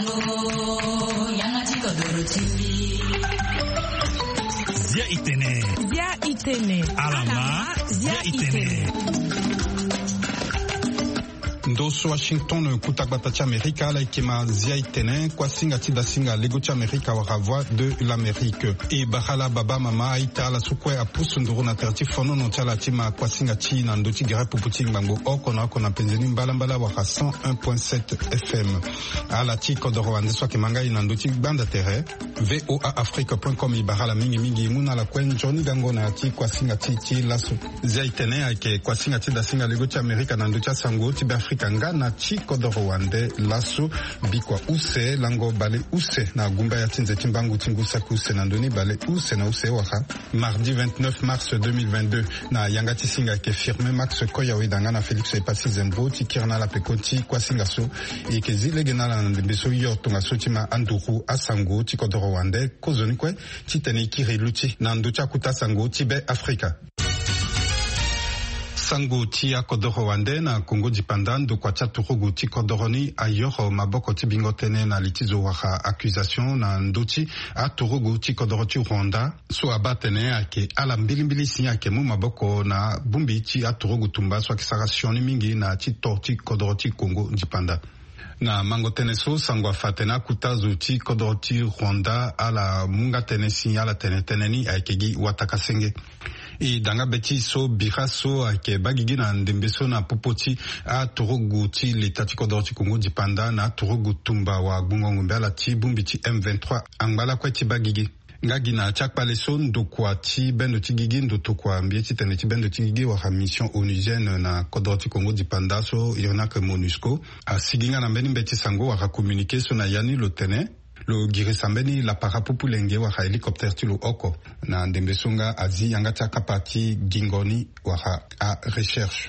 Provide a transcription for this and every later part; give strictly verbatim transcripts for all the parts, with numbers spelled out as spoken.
Zia Itene. Zia Itene. Alama. Zia Itene. Ndoso Washington kutagbata cha Amerika la ikema Zia Itene kwa singa tida singa lego cha Amerika wa voix de l'Amérique e bahala baba mama ita la sukwe apusu nduru na terti fono no chala tima kwa singa chi na ndoti gere puputi mbango oko na oko na penzeni mbala mbala wa cent un point sept F M ala chi kodoro ande swa kemanga ina ndoti banda tere voa afrique point com i bahala mingi mingi muna la kwen Johnny gango na chi kwa singa chi chi la su Zia Itene ake kwa singa tida singa lego cha Amerika na ndoti sango ti Afrika ngana chi kodoro wande lasu bikwa use lango bale use na gumba ya tinze timbangu tingusa kuse na ndoni bale use na use waka mardi vingt-neuf mars deux mille vingt-deux na yangati singa ke firme Max Koya wedanga na Felix Epasi Zembo ti kirna la pekoti kwa singa so e ke zilege na la ndembeso yoto nga so tima anduru asango ti kodoro wande kozoni kwe ti tene kiri luti na ndocha kuta sango tibe Afrika sango ti akodoro wande na Kongo dipandando kwa chaturugu ti kodoroni ayoro maboko ti bingotene na litizo waka accusation na ndoti aturugu ti kodoro ti Rwanda so abatene ake ala mbilimbili si ake mu maboko na bumbi ti aturugu tumba so kisara sioni mingi na ti torti kodoro ti Kongo dipanda na mango tene so sangwa fatena kutazo ti kodoro ti Rwanda ala munga tene si ala tene teneni akegi watakasenge i danga beti so bira so ake bagigi na ndembeso na popoti a turugu ti leta ti kodoro ti Kongo dipanda na turugu tumba wa gungongo mbala ti bumbi ti M vingt-trois angbala kwe ti bagigi ngagi na chakpale so ndokwa ti bendo ti gigi ndotokwa mbie ti tene ti bendo ti gigi waka mission onusienne na kodoro ti Kongo dipanda so irna ke MONUSCO a siginga na mbeni mbeti sango waka communiqué so na yani lo tene lo girisambeni la parapupulenge waka helicopter ti lo oko na ndembesonga azi yanga ti akapati gingoni waka a recherche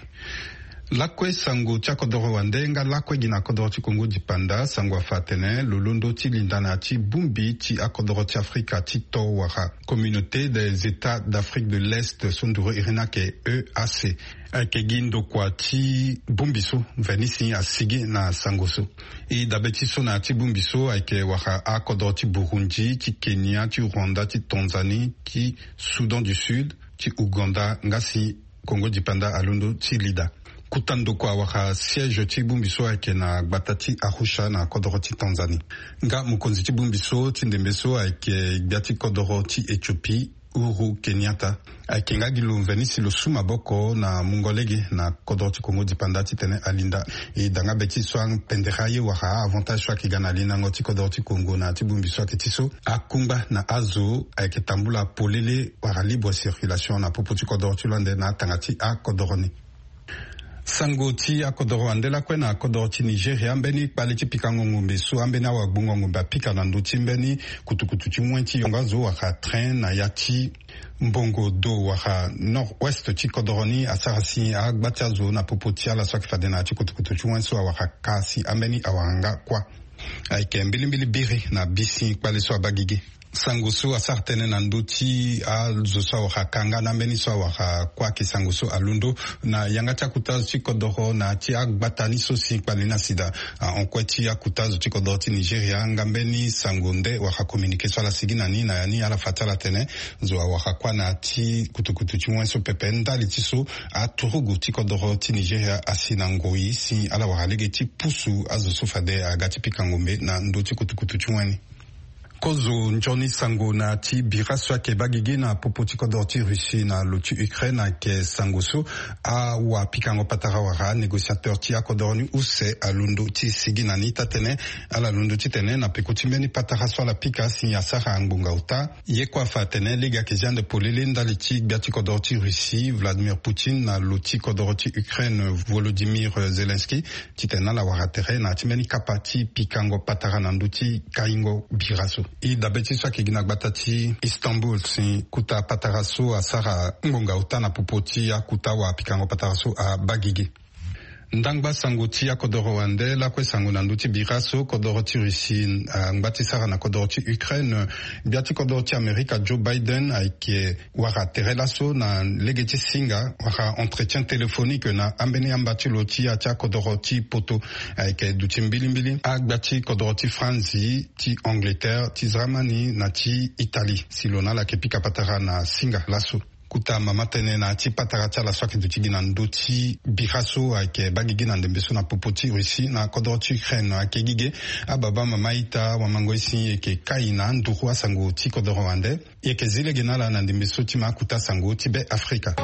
lakwe sango tia kodoro wande nga lakwe gina kodoro ti Kongo dipanda sango afatene lolondo ti lindana ti bumbi ti akodoro ti Afrika ti to waka communauté des états d'Afrique de l'Est sonduro irina ke E A C ake gindo kwa ti bumbiso venisi asigi na sangoso e dabeti so na ti bumbiso ake waka akodoro ti Burundi ti Kenya ti Rwanda ti Tanzanie ti Soudan du Sud ti Uganda ngasi Kongo dipanda alundo ti lida kutando kwa waka siège ti bumbiso ake na gbata ti Arusha na kodoro ti Tanzanie nga mukonzi ti bumbiso ti ndembeso ake gbia ti kodoro ti Ethiopie Uhuru Kenyatta ake nga gilo venisi lo suma boko na mungolege na kodoro ti Kongo dipanda ti tene alinda e danga beti swang pendera ye waka avantage so ake gana lina ngo ti kodoro ti Kongo na ti bumbiso ake ti so akumba na azo ake tambula polele waka libre circulation na popo ti kodoro ti lwande na tanga ti a kodoro ni sango ti akodoro andela kwe na akodoro ti Nigeria mbeni kpale ti pika ngongombe so ambeni awa gbungo ngombe apika na ndo ti mbeni kutukutu ti mwen ti yonga zo waka train na ya ti mbongo do waka nord-ouest ti kodoro ni asara si agba ti azo na popo ti ala so ayeke fade na ti kutukutu ti mwen so awaka kasi ambeni awanga kwa ayeke mbilimbili biri na bisi kpale so abagigi sango so asartene na ndoti a zo so waka kanga na mbeni so waka kwa ki sango so alundo na yanga ti akutazo ti kodoro na ti agbata ni so si kpale na sida onkue ti akutazo ti kodoro ti Nigeria nga mbeni sango nde waka communiqué so ala sigi na ni na yani ala fati ala tene zo awaka kwa na ti kutukutu ti mwen so pepe ndali ti so aturugu ti kodoro ti Nigeria asi na ngoi si ala waka lege ti pusu azo so fade aga ti pika ngombe na ndo ti kutukutu ti mweni kozo njoni sango na ti bira so ake bagigi na popo ti kodoro ti Russie na lo ti Ukraine ake sango so awa pikango patara wara négociateur ti akodoro ni use alundo ti sigi na ni tatene ala lundo ti tene na peko ti mbeni patara so ala pika si asara angbonga uta ye kwa fa tene lege ake jean de polele ndali ti gbia ti kodoro ti Russie Vladimir Poutine na lo ti kodoro ti Ukraine Volodymyr Zelensky ti tene ala wara tere na ti mbeni kapa ti pikango patara na ndo ti kaingo bira so i dabeti so ayeke gi na gbata ti Istanbul si kuta patara so asara ngbonga uta na popo ti akuta wa pikango patara so abagigi Ndangba sanguti ya kodoro wande la kwe sangu nanduti biraso kodoro ti Russie ngbati sara na kodoro ti Ukraine biati kodoro ti Amerika Joe Biden aike wara terelaso na legeti singa wara entretien téléphonique na ambeni ambati loti atia kodoro ti poto aike duti mbili mbili agbati kodoro ti France ti Angleterre ti Zramani na ti Italie silona la kepika patara na singa laso kuta mama tene na ti pataratia la swaki duti gina ndoti biraso ake bagigi na ndembeso na popoti Russie na kodoro ti Ukraine ake gige ababa mama ita wa mango isi eke kaina nduhu asango ti kodoro wande eke zile genala na ndembeso ti makuta sango ti be Afrika.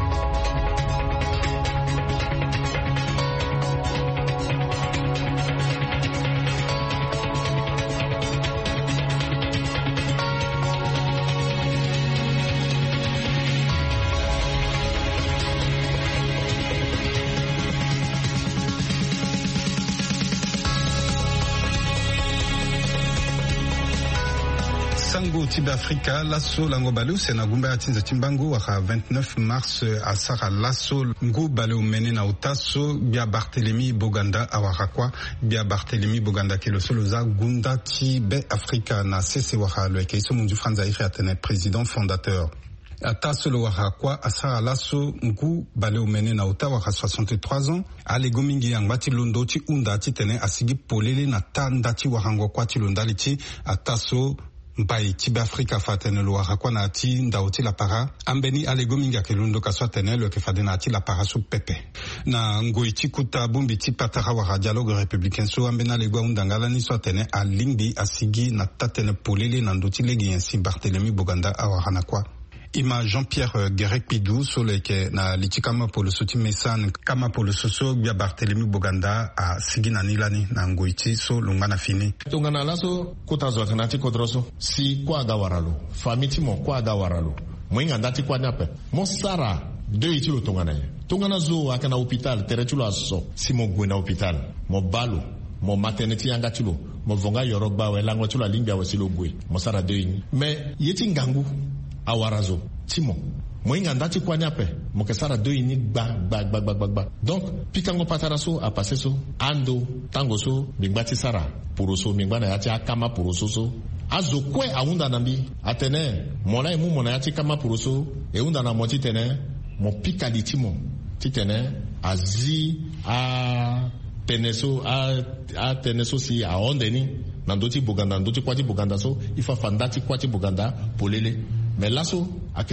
Sango Tibe Afrika, lasso lango balu sena gumba ya tinza timbangu waka vingt-neuf mars asara lasso ngu balu mene na utaso bia Barthélemy Boganda awarakwa bia Barthélemy Boganda ke lo solo za gunda Tibe Afrika na sese waka lo eke iso mundu Franza Iri atene président fondateur. Ata solo warakwa asara lasso ngu balu mene na uta waka soixante-trois ans ale gomingi yang bati londo ti unda ti tene asigi polele na tanda ti warango kwa ti londali ti ataso mpai Tibe Afrika fatene lo warakwa na ati ndauti la para ambeni alego minga kelundo kaswa tene lo ke fadena ati la para su pepe na ngoiti kuta bumbi ti patara wara dialogue républicain so ambena alego undangala ni so tene alingi asigi na tatene polele na ndoti legi yensi Barthélemy Boganda awahana kwa ima Jean-Pierre Guérec Pidou soleke na litikama polo soti mesan kama polo soso bia Barthélemy Boganda a sigi na nilani na ngoiti so lungana fini tungana laso kutazo kanati kodroso si kwa gawaralo famiti mo kwa gawaralo mwinga ndati kwa nyape mo sara de itilo tungana tungana zo akana hôpital teretulo aso si mo gwena hôpital mo balo mo maternité yanga tulo mo vonga yoroba we lango tulo lingya wasilo gwe mo sara de ini mais yeti ngangu awarazo timo moinga ndati kwa nyape mokesara do ini gba gba gba gba gba donc pikango pataraso a passé so ando tango so mingbati sara puroso mingbana yati akama puroso so azo kwe aunda nambi atene mona emu mona yati kama puroso e unda na moti tene mo pikali timo titene azi a teneso a a teneso si a ondeni nandoti Boganda ndoti kwati Boganda so ifa fandati kwati Boganda polele. Mais lasso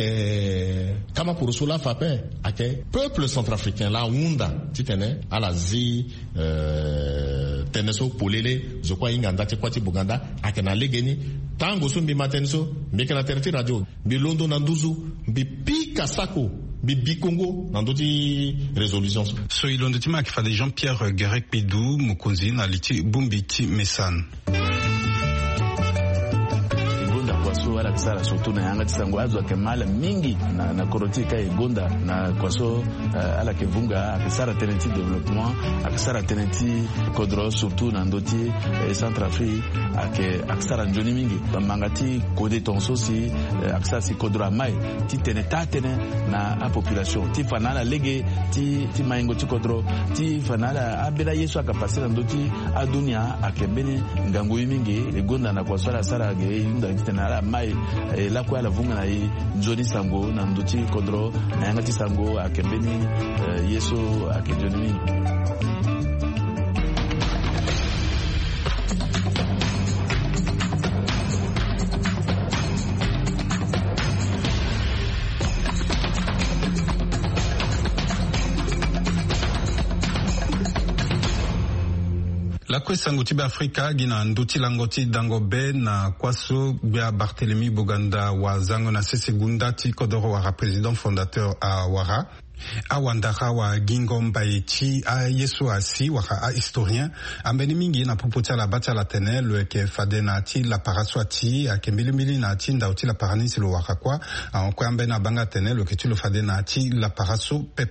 ake kama puruso la fape ake peuple centrafricain la unda titene ala zi euh, teneso polele zokwa inganda te kwati Boganda ake na legeni tango so mbi matenso mbi kana terti radio mbi londo na nduzu mbi pika sako mbi bikongo na ndoti résolution so ilondo tima ki fade Jean-Pierre Guérec Pidou mukonzi na liti bumbiti mesan kwaso wala kisara surtout na yanga tisango azo akemala mingi na na korotika egonda na kwaso uh, ala kevunga akisara tenenti développement akisara tenenti kodro surtout na ndoti eh, Centrafrique ake akisara njoni mingi bamangati kode tonso si uh, akisara si kodro mai ti teneta tene na a population ti fanala lege ti ti maingo ti kodro ti fanala abela yesu akapasira ndoti adunia akembeni ngango mingi egonda na kwaso ala sara ge yunda tena ala mai eh, la kwa la vunga na i njoni sango na ndoti kodro na yanga ti sango akembeni eh, yeso akejoni. La kwesango Tibe Afrika gina nduti langoti dangobe na kwaso bia Barthélemy Boganda wa zango na sese gunda ti kodoro wara président fondateur a wara a wandara wa gingomba eti a yesu asi waka a historien ambeni mingi na popoti la bati la tene le ke fade na ti la paraswati a kembili mili na ti ndauti la paranisi lo waka kwa a onkwe ambeni abanga tene le ke tu le fade na ti la paraso pepe.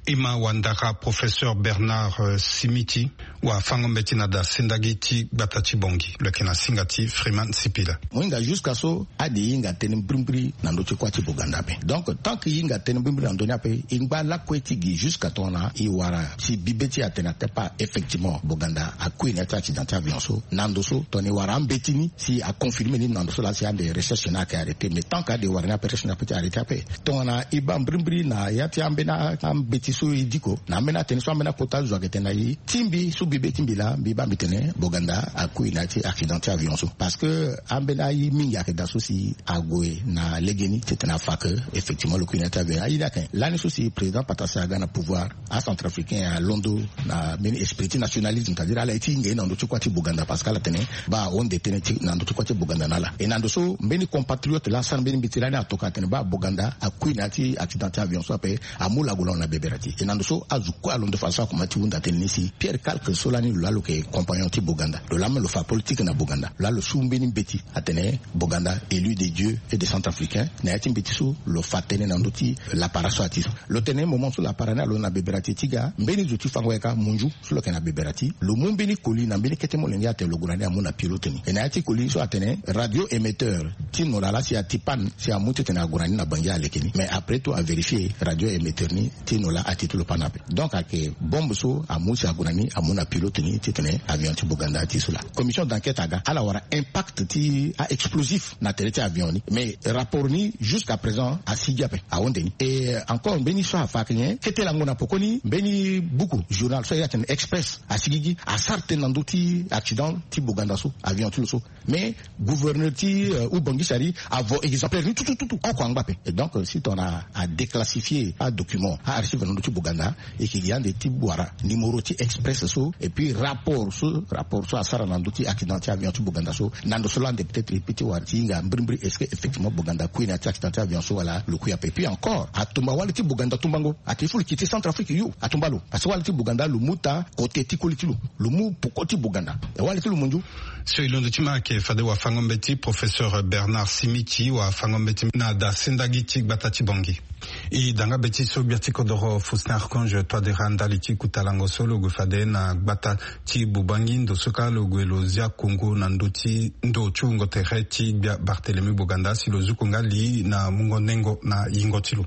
Ima Wandara, professeur Bernard uh, Simiti, wa fangombeti na da sendagiti batati bongi, le kena singati Freeman Sipila. Mwinga jusqu'à so, adi inga tenim brimbri na ndoche kwa ti Buganda pe. Donc, tant que inga tenim brimbri na ndonya pe, ingba la kwetigi jusqu'à tona, iwara, si bibeti atenate pas effectivement Buganda, a kouine ati accident avion so, nandoso, toni wara ambetini, si a confirmé ni nandoso la si a des recherches na ki arrêté, mais tant qu'à de warina recherche na peti arrêté pe. Tona iba brimbri na yati ambena ambeti so idiko, na ambena teni so ambena kota zo aketena yi, timbi, su bibe timbi la, biba mitene, Buganda, a kouine ati accident avion so. Parce que ambena yi mingi akeda so si agwe na legeni, c'est un affaire que, effectivement, le kouine ati avion. Aïda ken, l'année so si président Patassi Aga na pouvoir, à Centrafricain, à Londo, na meni esprit nationalisme, c'est-à-dire à la iti inge na ndochi kwati Buganda, parce qu'à la tene, ba on detene na ndochi kwati Buganda nala. Et na ndoso, meni compatriote la, san meni bitirane a toka tene, ba Buganda, a kouine ati accident avion so ape, a moula goulon na beberati. Et na ndoso, a zouko a londo falsa kumati wunda tene nisi, Pierre Calque solani lula lo ke compagnon ti Buganda. Le lame lo fa politique na Buganda. Là le sou mbeni beti, a tene, Buganda, élu des dieux et des centrafricains, na yati mbeti sou, lo fa tene na ndoti, la paraso atiso. Lo tene moment sou la parana lo na beberati tiga, mbeni zouti fangweka munju, sou lo ke na beberati, lo mbeni koli na mbeni kete molengi ate lo gurani a muna piloteni. E na yati koli so atene, radio émetteur, ti nolala si a tipan, si a muti tene a gurani na bangi a lekeni. Mais après tout a vérifié, radio émetteur ni, ti nola a titu lo panape. Donc a ke bombe so, a mousi a gurani, a muna piloteni, ti tene avion ti Buganda ati sou la. Commission d'enquête aga, ala wara impact ti a explosif na terete avion ni. Mais rapport ni, jusqu'à présent, a sidiape, a ondeni. Et encore, mbeni so a fakenye, kete la ngona pokoni, mbeni beaucoup, journal, so yaten express, a sigigi, a sarte nandoti accident ti Buganda so, avion ti so. Mais gouverneur ti euh, ou Bangui Sari a vos exemplaires ni tout tout tout tout en quoi mbappé. Et donc si on a à déclassifier un document à archive nandoti Buganda et qu'il y a des ti boara numéro ti express so et puis rapport so rapport so a sara nandoti accident ti avion ti Buganda so nando solan de peut-être répéter warti nga mbrimbri est-ce que effectivement Buganda kuina ti accident ti avion so wala le kuya pe puis encore a tumba wala ti Buganda tumbango a ti fulu quitter Centrafrique yo a tumbalo parce que wala ti Buganda le muta côté ti kolitilo le mu poko ti Buganda e wala ti le munju so ilondo tima ke fade wa fangombeti professeur Bernard Simiti wa fangombeti na da sendagiti batati bongi i danga beti so biati kodoro fusnar konje to de randa liti kutalango solo go fade na batati bubangi ndo soka lo gwelo zia Kongo na ndoti ndo chungo tereti bia Barthélemy Buganda si lo zukunga li na mungo nengo na yingotilo.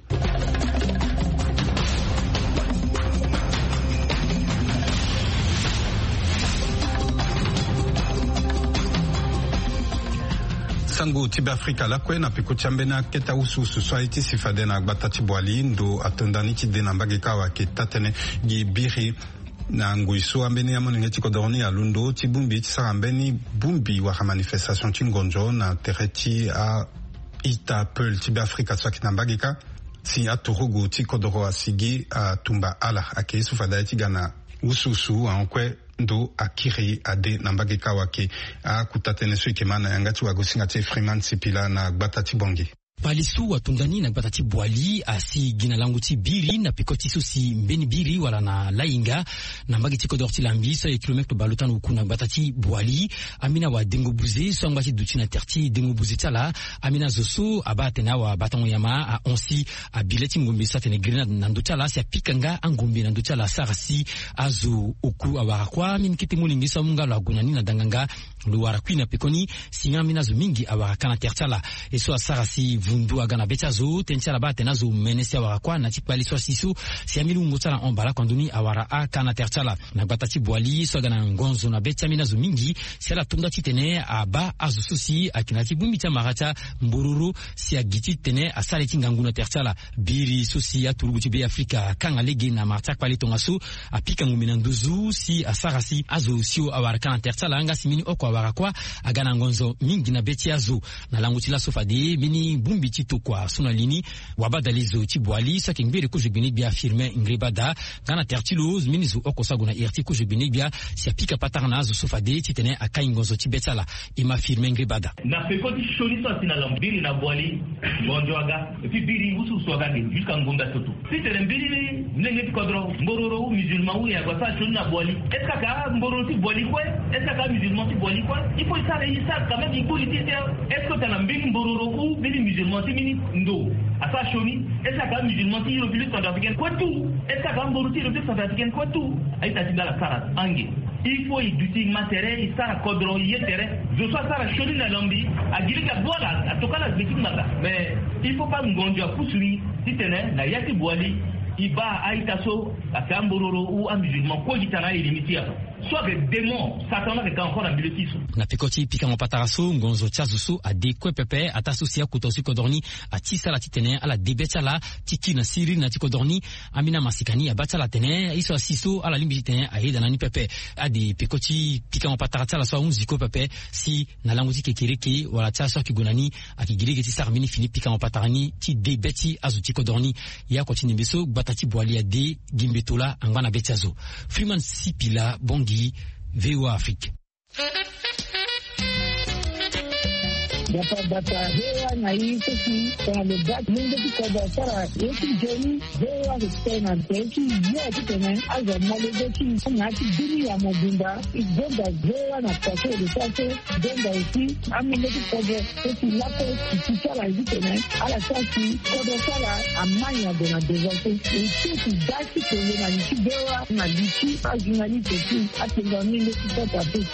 Sango tibe Afrika la kwe na piko chambena keta usu society sifade na batati bwali ndo atondani ti de na mbageka wa ke tatene gi biri na nguiso ambeni amoni ngeti kodoroni alundo ti bumbi ti sara ambeni bumbi wa manifestation ti ngonjo na tereti a ita peul tibe Afrika tsaki na mbageka si aturugu ti kodoro asigi a tumba ala ake isu fada ti gana ususu ankwe ndo akiri ade nambage kawake a kutatene so ikemana yangati wagosinga te Freeman Sipila na batati bongi Palisu watundani na batati bwali asi gina langu ti biri na pikoti susi mbeni biri wala na lainga na mbagi tiko dorti lambi so e kilometre balutan ukuna batati bwali amina wa dengo buze so ngati dutina terti dengo buze tala amina zoso abate na wa batango yama a onsi a bileti ngombe sa tene grenade na ndutala si apikanga ngombe na ndutala sarasi azu oku awarakwa min kiti mulingi so munga la gunani na danganga luwara kwina pikoni si amina zo mingi awarakana tertala e so sarasi vundu agana betazo tentia ba tenazo menesi awara kwa na tipali so siso si amilu ngotala on bala konduni awara akana tertala na batati bwali so agana ngonzo na betia minazo mingi si ala tunda titene aba azu susi akinati bumbita marata mbururu si agiti tene asaleti nganguna tertala biri susi ya turuguti be Afrika kanga lege na marta pali tongaso apika ngumina nduzu si asarasi azu sio awara kana tertala anga simini oko awara kwa agana ngonzo mingi na betia azu na langutila sofade mini bumbi tito kwa sonalini wabadalizo tibwali sakingbere ko jebini bia firme ngribada gana tertilos minizu okosago na irti ko jebini bia siapika patarna zo sofade titene akaingozo tibetala ima firme ngribada na pekoti sholi so sina lambiri na bwali bonjoaga et puis biri usu soaga jusqu'à ngunda toto titene biri nenge kodro ngororo musulman ou ya kwa sa sholi na bwali est-ce ka ngororo ti bwali quoi est-ce ka musulman ti bwali quoi il faut ça ça quand même il faut est-ce que t'as mbiri ngororo ou biri musulman ti mini ndo asa shoni esa ka musulman ti République centrafricaine quoi tout est-ce que Gamboruti le fait s'attaquer quoi tout ay tatinga la sara ange il faut y duti matériel il sara kodro yetere je sois sara choli na lambi a gilika bola atoka la bitik mata mais il faut pas ngonjo kusuri titene na yati boali iba aitaso akambororo ou un musulman ko gitana ilimitia soit que démon satana que encore en biletiso na pikoti pikamo pataraso ngonzo tsazusu ade kwepepe atasusia kutosi kodorni atisa la titene ala debetala tiki na siri na tikodorni amina masikani abatala tene iso asiso ala limbi tene aida nani pepe ade pikoti pikamo patarata so unziko pepe si na languti kekereke wala tsaso kigonani akigirege tisarmini fini pikamo patarani ti debeti azuti kodorni ya kotini beso batati boali ade gimbetola angana betyazo Freeman Sipila Bongi V O A Afrique. Data data hewa na hii sisi kwa lebat mungu kwa sara yetu jeni hewa kutena teki yetu tena aza malezeki ngati dini ya mobimba igonda hewa na kwaso de sase donda isi amileki kwa yetu lapo kisala hivi tena ala sasi kwa sala amanya de na dezote isi dati kwenye na nchi hewa na lichi ajunali teki atengani leki kwa tapu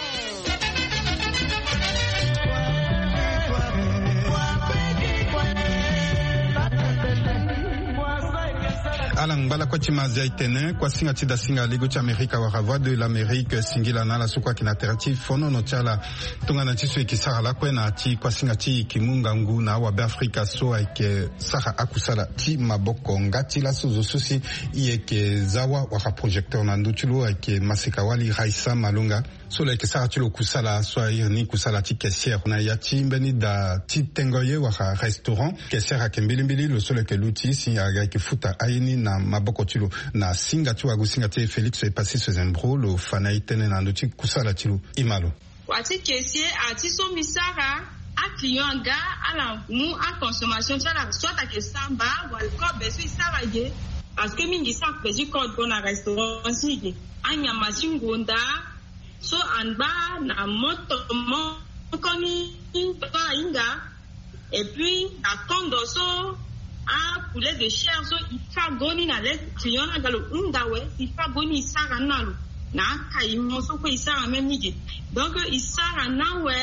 Alang bala kwa chimazia itene kwa singa chida singa ligo cha Amerika wa voix de l'Amérique singila na la sukwa kinaterati fono no chala tunga na chisu ikisara la kwena chi kwa singa chi kimunga ngu na wa Afrika so ike sara akusala chi maboko ngati la suzo susi ieke zawa wa projecteur na nduchulu ike masika wali Raisa Malunga so la ike sara chilo kusala so irni kusala chi kesier na ya chi mbeni da chi tengoye wa restaurant kesier akembilimbili lo solo ke luti si aga ike futa aini na maboko chilo na singa tu agusinga te Felix est passé ce zembro lo fana itene na nduchi kusala chilo imalo wati kesier ati so misara a client ga ala mu a consommation chala soit à que samba wal ko besu isara ye parce que mingi sa besu ko bona restaurant si anya masingonda so anba na moto mo koni pa inga et puis à kondo so a poulet de chair so ifa goni na le client na galo undawe ifa goni isara nalo na kai mo so ko isara même nige donc isara na we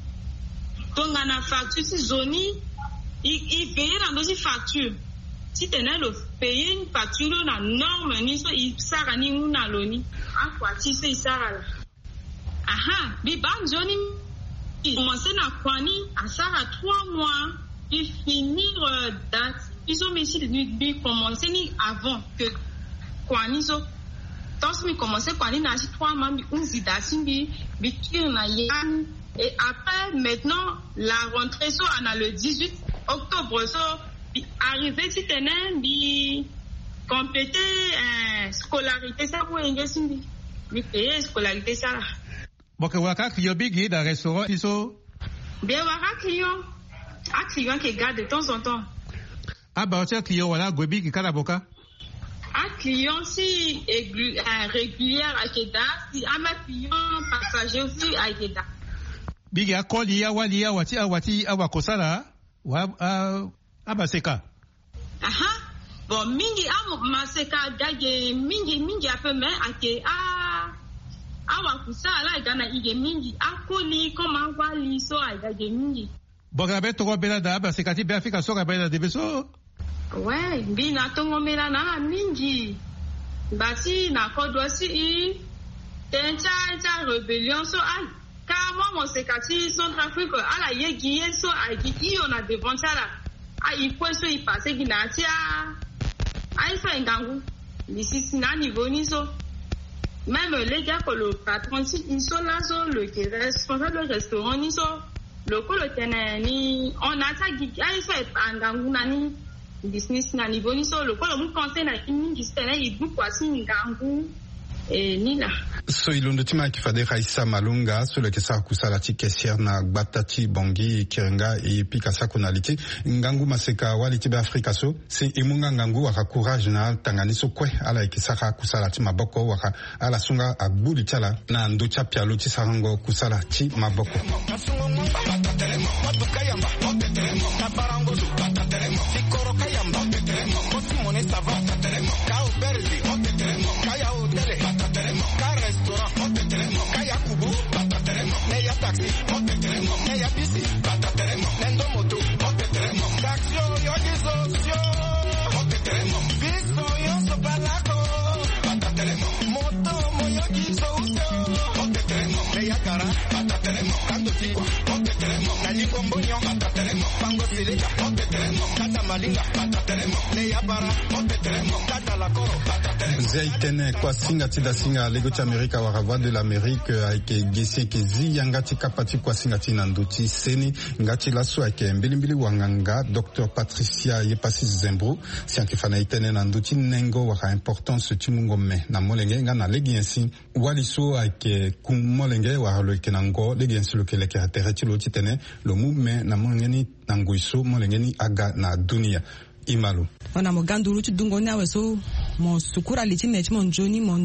tonga na facture si zoni il paye na dosi facture si tenait le payer une facture na norme ni so isara ni una loni a kwa ti se isara la aha bi ban zoni commencer na kwani asara trois mois il finir euh, date ils ont mis de commencer ni avant que kwani so donc mi commencer kwani na si trois mois mi unzi dati bi bi na yan et après maintenant la rentrée so on a le dix-huit octobre so arrivé si tenen bi compléter euh, scolarité ça pour ingési bi bi payer scolarité ça là bon que waka client big dans restaurant iso bien waka client a client qui garde de temps en temps ah bah tiens client voilà gobi qui kala boka a client si euh, régulière à Keda si à ma client passager aussi à Keda big ya koli ya wali ya wati awati awakosala wa abaseka aha bon mingi am maseka dage mingi mingi a peu mais ake a awakusala igana ige mingi akoli koma wali so dage mingi boga beto ko bela da abaseka ti be afika so ka bela de beso ouais bina tongo mela na mingi bati na kodwa si tencha cha rebellion so ai car moi mon sekati Centrafrique ala yegi so ai ki on a devant ça là ai faut so y passer ginatia ai so ngangu ici sina niveau ni so même les gars que le patron si ils sont là so le responsable du restaurant ni so le ko le tenani on a ça gi ai so ngangu nani business na niveau ni so le ko le mu conseil na mingi stena i du kwasi ngangu e nina so ilondo tima kifade Raisa Malunga so le kesa kusala ti kesier na gbatati bongi kirenga e pika sakunaliti ngangu maseka wali tibe Afrika so se imunga ngangu waka courage na tangani so kwe ala ikisaka kusala ti maboko waka ala sunga agbuli chala na ndocha pialo ti sarango kusala ti maboko Zaitene kwa singa tida singa lego ti Amerika wara voix de l'Amérique ayeke gesi yeke zi yanga ti kapa ti kwa singa ti na ndö ti seni nga ti laso ayeke mbilimbili wanganga Docteur Patricia Yepasis Zembro si ayeke fa na e tënë na ndö ti nengo wara importance ti mungome na molenge nga na legi ensi wali so ayeke kun molenge wara lo yeke na ngo legi ensi lo yeke leke atere ti lo ti tënë lo mu me na molenge ni na ngoi so molenge ni aga na dunia Imalo. Ona mo ganduru ti dungo ni awe so mo sukura li ti me ti mo njoni mo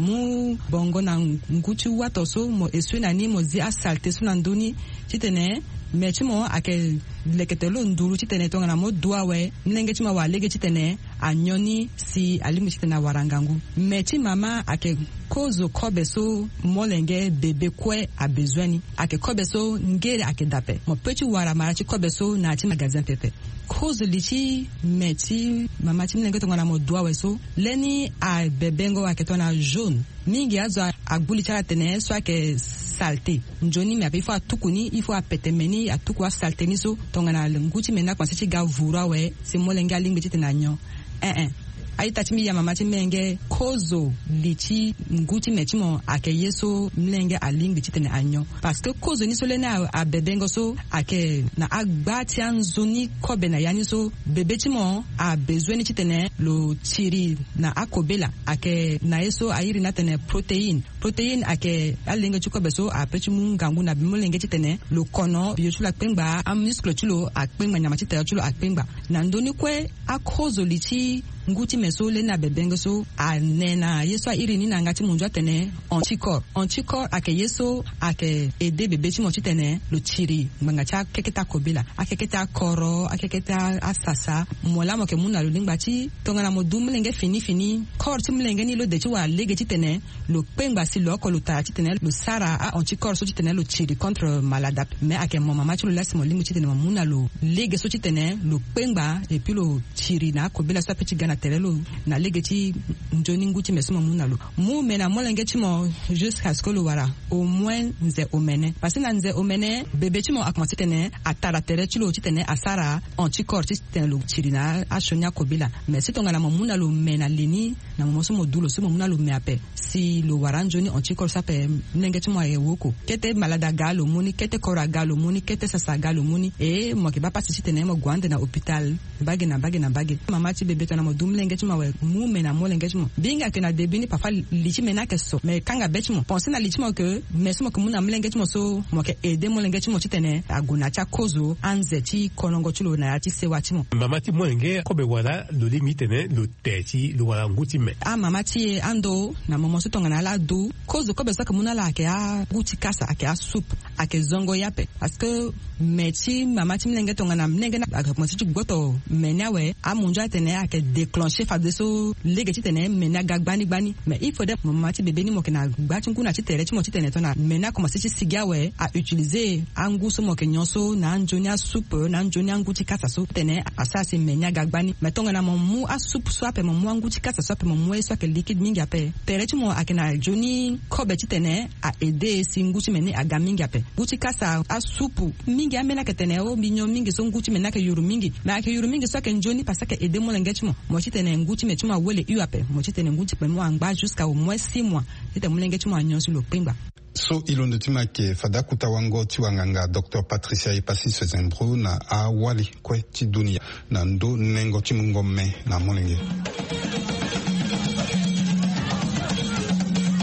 mu bongo na nguti wato so mo eswe na ni mo zi asalte so na ndoni ti tene me ti mo ake lekete lo nduru ti tene tonga na mo dua we mlenge ti ma wa lege ti tene anyoni si alimu ti tene warangangu me ti mama ake kozo kobe so molenge bebe kwe a bezweni ake kobe so ngere ake dape mo peti wara mara ti kobe so na ti magazin pepe kozo li ti me ti mama ti mlenge tonga na mo dua we so leni a bebengo ake tona jaune mingi azo agbuli ti ala tene so ake salte njoni me ape ifo atuku ni ifo apete meni atuku a salte ni so tonga na nguti mena kwanse ti ga vura we si molenge alingbe ti tene anyo eh eh ai tati mi ya mama ti menge kozo li ti nguti me ti mo ake yeso mlenge alingbe ti tene anyo parce que kozo ni so le na a bebengo so ake na agba ti anzoni kobe na yani so bebe ti mo a besoin ti tene lo tiri na akobela ake na yeso ayiri na tene protein protein ake alingbe ti kobe so a pe ti mu ngangu na bimolenge ti tene lo kono bio ti lo akpengba a muscle ti lo akpengba nyama ti tene ti lo akpengba na ndoni kue a kozo li ti nguti meso le na bebengo so anena yeso iri ni na ngati munjwa tene anticorps anticorps ake yeso ake ede bebe ti mo ti tene lo tiri nganga cha keketa kobela akeketa koro akeketa asasa mola mo ke muna lo lingba ti tonga na mo dumlenge fini fini corps ti mlenge ni lo de ti wa lege ti tene lo pengba si lo ko lo ta ti tene lo sara a anticorps so ti tene lo tiri contre malada me ake mo mama ti lo lasi mo lingu ti tene mo muna lo lege so ti tene lo pengba et puis lo tiri na kobela so peti gana terelo na lege ti njoni nguti mesoma munalo mu mena molenge ti mo jusqu'à ce que lo wara au moins nze omene parce que na nze omene bebe ti mo akomasi tene atara tere ti lo ti tene asara anticorps ti tene lo tiri na ashonia kobila mais si tonga na mo munalo mena lini na mo so mo dulo so mo munalo me ape si lo wara njoni anticorps ape mlenge ti mo e woko kete malada galo muni kete kora galo muni kete sasa galo muni e mo ke ba pasi ti tene mo gwande na hôpital bage na bage na bage mama ti bebe to na mo dumlenge ti mo we mu mena molenge ti mo binga ke na debini papa lichi mena ke so mais kanga beti mo penser na lichi mo ke mais mo ke mu na molenge ti mo so mo ke ede molenge ti mo ti tene aguna cha kozo anze ti konongo ti lo na ti sewa ti mo mama ti molenge ko be wala lo limi tene lo te ti lo wala nguti me a mama ti ando na momo so tonga na la do kozo ko be so ke mu na la ke a guti kasa ake a soup ake zongo yape parce que meti mama ti molenge tonga na molenge na ake mo ti goto menawe a munja tene ake déclencher fa de so lege ti tene mena gagbani gbani mais il faut de mama ti bebe ni mo ke na gba ti nkuna ti tere ti mo ti tene to na mena commencer ti sigawe a utiliser angu so mo ke nyonso na njonia soup na njonia ngu ti kasa so tene asa se mena gagbani mais tonga na mo mu a soup so ape mo mu angu ti kasa so ape mo mu so ke liquide mingi ape tere ti mo akena joni kobe ti tene a aider si ngu ti meni aga mingi ape ngu ti kasa a soup mingi amena ke tene o binyo mingi so ngu ti mena ke yuru mingi mais ke yuru mingi so ke njoni parce que aider mo lenge ti mo mo ti tene nguti me tuma wele u ape mo ti tene nguti pe mo angba jusqu'à au moins six mois tete mo lenge tuma nyonso lo pengba so ilondo tima ke fada kuta wango ti wanganga Docteur Patricia Yepasis Zembro na awali kwe ti dunia na ndo nengo ti mungome na molenge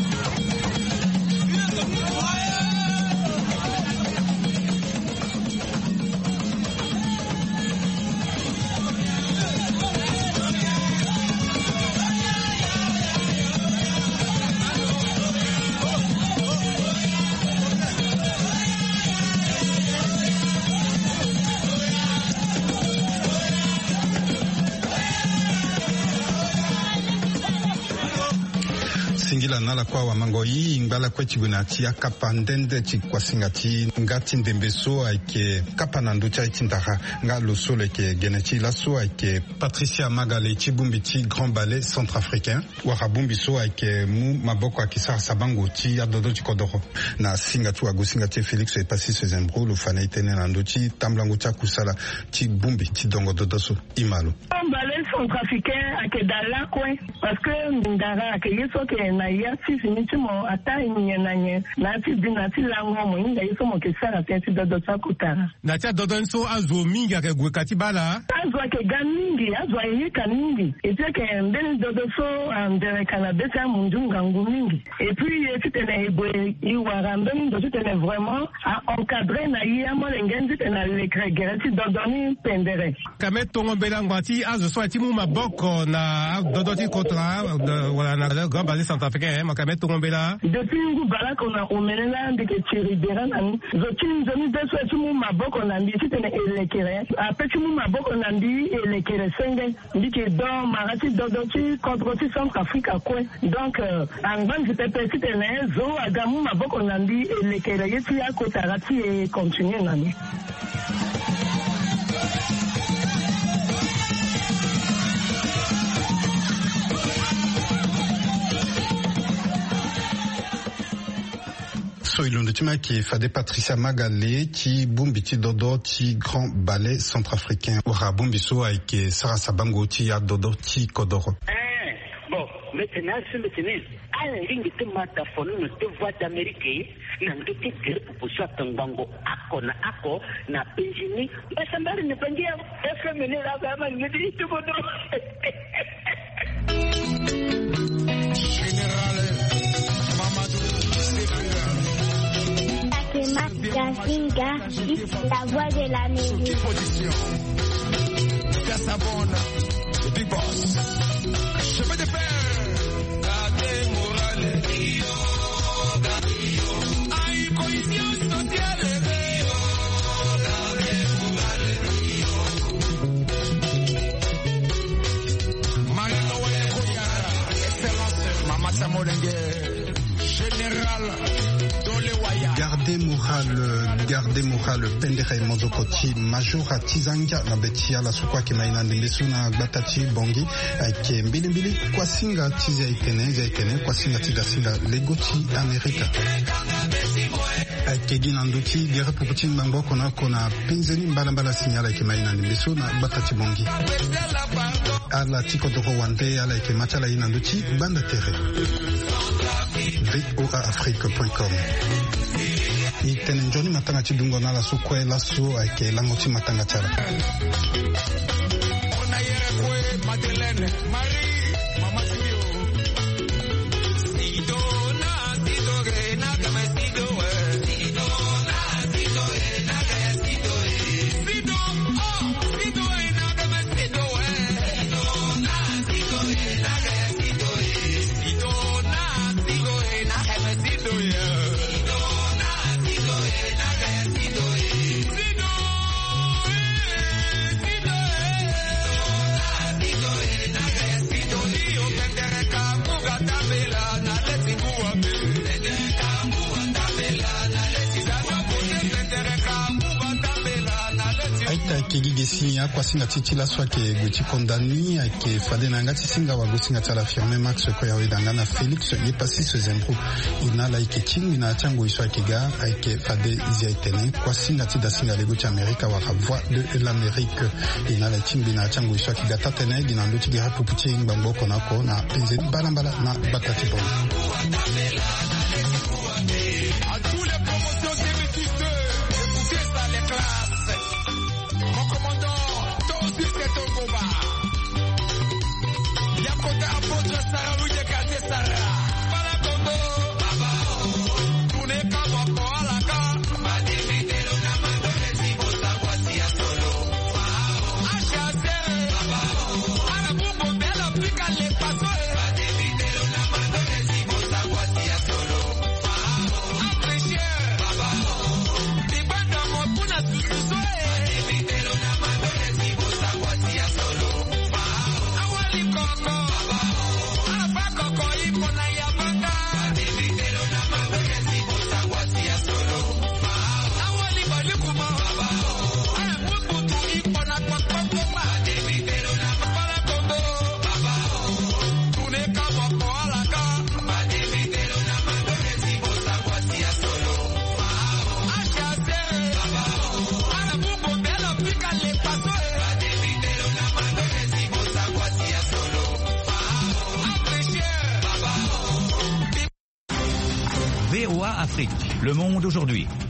la na la kwa wa mangoi ngala kwa chibuna ti akapa ndende ti kwasinga ti ngati ndembeso aike kapa nandu cha itindara nga lo sole ke geneti la so aike Patricia Magale chibumbi ti Grand Ballet Centrafricain warabumbi so aike mu maboko akisa sabango ti adodo ti kodoro na singa tu agusinga ti Felix e pasi se zembro lo fana itene nandu ti tamblango cha kusala ti bumbi ti dongo dodoso imalo Ballet Centrafricain ake dala kwe parce que ndara ake yeso ke na ya ti finiti mo ata nye na nye na ti dina ti lango mo inda yeso mo ke sara ti dodo sa kutara na ti dodo nso azo mingi ake gwe kati bala azo ake ga mingi azo aye ka mingi et puis ke ndeni dodo so andere kana beta mundunga ngu mingi et puis e ti tene ebwe iwara mbeni do ti tene vraiment a encadrer na ya mo lengenzi tena lekregere ti dodo ni pendere kame tongo bela ngwati azo so ati mu maboko na dodo ti kontra wala na Grand Ballet Centrafricain makame tongo bela depuis ngu bala kona omenela ndike chiribera na zo ti nzomi beso ati mu maboko na mbi ti tene elekere apeti mu maboko na mbi elekere senge ndike do marati dodo ti kontra ti Centrafrique kwe donc angban ti pepe ti tene zo aga mu maboko na mbi elekere ye ti akotara ti e continue na mi so ilondo tima ki fade Patricia Magale ti bumbi ti dodo ti Grand Ballet Centrafricain wara bumbi so aike Sara Sabango ti ya dodo ti kodoro eh bon maintenant c'est maintenant ala ringi te mata fonu no te voix d'Amérique na ndo te kere pupusa tangango ako na ako na penjini basa mbali ne pangia F M ne la ba ma ngedi to bodo Gazinga, la voix de la musique. Casabona, Big Boss. Chemin de fer. Gardez morale. Hay cohesión social. Mariano Koyara, excellence, Mama Samolenge, général. Gardez moral, gardez moral, pendere mozokoti, majora tizanga na betia la sukwa ke maina ndembesu na batati bongi, ke mbili mbili, kwa singa tizi aitene, zaitene, kwa singa tiga singa legoti Amerika. Ke gina nduti, gere puputi mbango kona kona penzeni mbala mbala sinyala ke maina ndembesu na batati bongi. Ala tiko doko wande, ala ke machala ina nduti, banda tere. v o a afrique point com itene njoni matanga chidungo na la sukwe la so ake lango ti matanga chara ona yere kwe Madeleine Marie mama Sidio Sido na Sido re na kama Sido we Sido na Sido re na kama Sido we Sido oh Sido re na kama Sido we Sido na Sido re na kama Sido we Sido na Sido re na kama Sido we aita kigige sinya kwa singa titila swa ke guti kondani ake fade na ngati singa wa gusinga tala firme Max ko ya wedanga na Felix ye pasi se zembro ina la ike tingi na chango iswa kiga ake fade izi aitene kwa singa tida singa le guti Amerika wa voix de l'Amérique ina la tingi na chango iswa kiga tatene gina nduti ge hapu puti ngbango kona ko na penze balambala na bakati bon à tous les promotions débutantes écoutez ça les classes mon commandant Tosi Ketongoba Yakota apôtre Sarah Louis de Kate Sarah Para Congo Baba Tune Kabo Koalaka Badi Videro na Mandone Zibosa Wasia Solo Ashazere Baba Arabu Bombela Pika Le Paso Badi Videro na Mandone Zibosa Wasia Solo Afrique. Le Monde aujourd'hui.